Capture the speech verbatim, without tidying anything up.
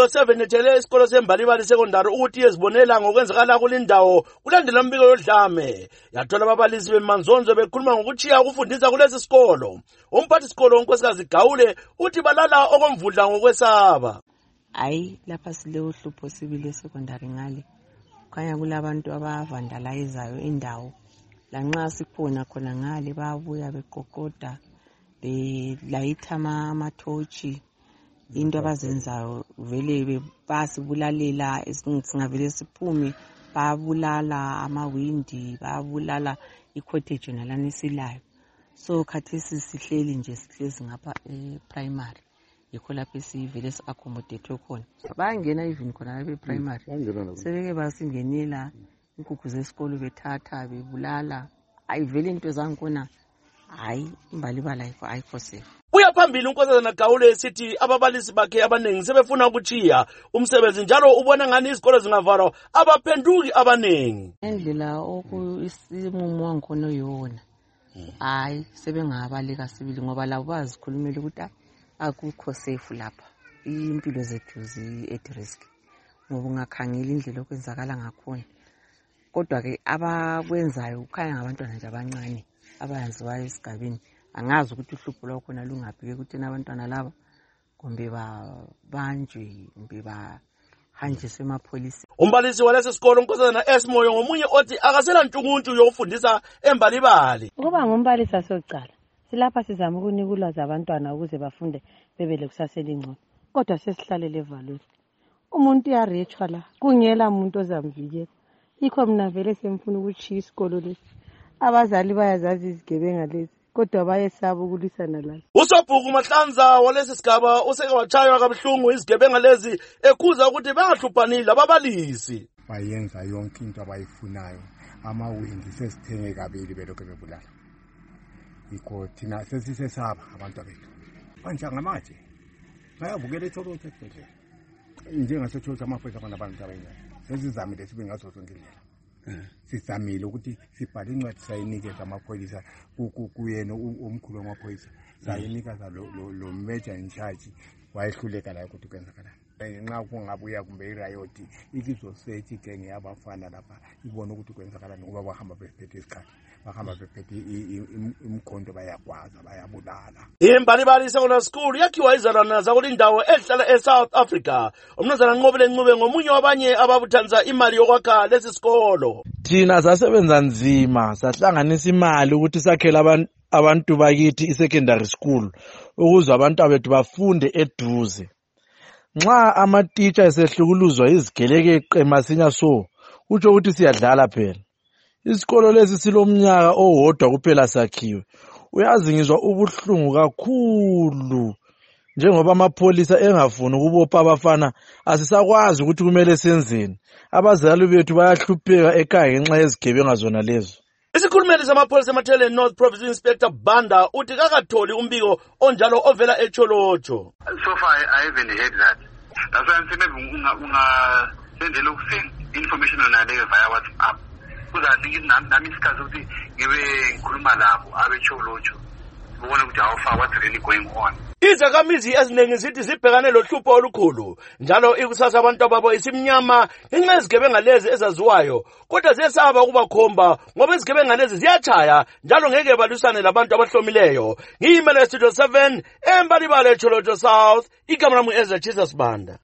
Studio seven ethele isikolo seMbalibali Secondary ukuthi yezibonela ngokwenzakala kulindawo kulandela umbiko yodlame. Yathola ababalisi bemanzonzo bekhuluma ngokuchiya ukufundisa kulesi sikolo. Umphathi isikolo unkosikazi Gawule uthi balala okomvudla ngokwesaba. Hayi lapha sile uhlupho sibile secondary ngale. Khanya kulabantu abavandalizayo indawo. Lanxa sikhona khona ngale bayabuya beqoqoda belayitha amathochi. Into abazenzayo vele basibulalela singavele siphume babulala amawindi babulala icottage nalana isilayo. So khathesi sihleli nje sihlezi ngapha e-primary yikho lapho sivele si-accommodate khona. Bayangena even khona lapha e-primary sebeke basingenela inkukhu zesikolo bethatha bebulala. Ayivele into zangikhona hayi Imbalibali ayikho ayikho safe. Uyaphambili unkosazana Gawule esithi ababalisi bakhe abanengi sebefuna ukuchiya umsebenzi njalo ubona ngani izikolo zingavalwa abaphenduki abanengi. Endlela okuyisimumo wangikhona yona. Hayi sebengabaleka sibili ngoba labo bazikhulumela ukuthi akukho safe lapha. Impilo zethu zi at risk. Ngoba ungakhangela indlela okwenzakala ngakhona. Kodwa ke abakwenzayo ukhanya ngabantwana nje abancane abayaziwayo esigabeni. Angazi ukuthi uhlupho lwakho khona lungaphi ukuthi nabantwana laba kumbe babanjwe kumbe bahanjiswe emapholiseni. Umbalisi walesi sikolo unkosazana Esmoyo ngomunye othi akasela ntunguntu yokufundisa eMbalibali. Ukuba ngumbalisi asocala silapha sizama ukunika ulwazi abantwana ukuze bafunde bebele kusasa elingcono. Kodwa sesihlalele evalweni. Umuntu uyarechwa la kungela umuntu ozamvikela. Yikho mina vele semfuna ukuchiya isikolo lesi. Abazali bayazazi izigebenga lezi. Kodwa bayesaba ukulwisana lazo. Usobhuku Mahlanza walesi sigaba useke wachaywa kabuhlungu izigebenga lezi ekhuza ukuthi bangahluphanile ababalisi. Bayenza yonke into abayifunayo. Amawindi sesithenge kabili belokho bebulala. Yikho thina sesisesaba abantu bethu. Manje ngamatshe. Bayabukela eTholotshe esibhedlela. NjengaseTholotshe amaphoyisa abantu abantu abayingane. Sesizamile sibe ngaso sonke indlela. Sisamile ukuthi sibhale incwadi sayinikeza amaphoyisa kuyena umkhulu wamaphoyisa sayinikeza lo lo major in charge wayehluleka la ukuthi kwenzakala ngenxa kungabuya kumbe iriot ikizosethi genge yabafana lapha ibona ukuthi kwenzakala ngoba bahamba bephethe isikhathi bahamba bephethe imkhonto bayakwaza bayabulala. iMbalibali Secondary School yakhiwa izalana zakulindawo ehlala eSouth Africa. Umnumzana Nqobile Ncube ngomunye wabanye ababuthanza imali yokwakha lesi sikolo. Thina sasebenza nzima sahlanganisa imali ukuthi sakhele abantu abantu bakithi i-secondary school ukuze abantu abethu bafunde eduze. Nxa ama-teacher esehlukuluzwa izigelekeqe masinya so utsho ukuthi siyadlala phela. Isikolo lesi silomnyaka owodwa kuphela sakhiwe. Uyazi ngizwa ubuhlungu kakhulu njengoba amapholisa engafuni ukubopha abafana asisakwazi ukuthi kumele senzeni. Abazali bethu bayahlupheka ekhaya ngenxa yezigebenga zona lezo. Isikhulumeli samapholisa eMathele North Province Inspector Banda uthi kakatholi umbiko onjalo ovela eTholotshe. So far I haven't heard that. That's why I'm saying maybe unga send a information on a via WhatsApp. Because I think nami isikhathi ukuthi ngibe ngikhuluma labo abeTholotshe ubona ukuthi how far what's really going on. Izakhamizi eziningi zithi zibhekane lohlupho olukhulu njalo ikusasa abantu ababo isimnyama ngenxa yezigebenga lezi ezaziwayo kodwa ziyesaba ukubakhomba ngoba izigebenga lezi ziyachaya njalo ngeke balwisane labantu abahlomileyo. Ngiyimele Studio seven eMbalibali eTholotshe South igama lami uEzra Jesus Banda.